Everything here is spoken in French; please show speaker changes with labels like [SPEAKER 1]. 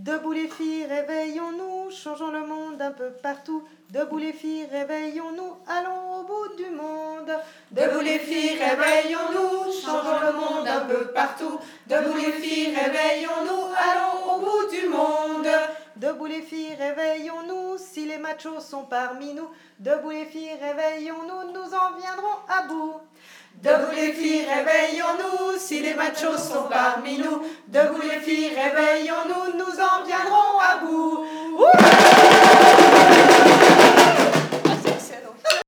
[SPEAKER 1] Debout les filles, réveillons-nous, changeons le monde un peu partout. Debout les filles, réveillons-nous, allons au bout du monde.
[SPEAKER 2] Debout les filles, réveillons-nous, changeons le monde un peu partout. Debout les filles, réveillons-nous, allons au bout du monde.
[SPEAKER 1] Debout les filles, réveillons-nous, si les machos sont parmi nous. Debout les filles, réveillons-nous, nous en viendrons à bout.
[SPEAKER 2] Debout les filles, réveillons-nous, si les machos sont parmi nous. Debout les filles, réveillons-nous, nous en viendrons à bout.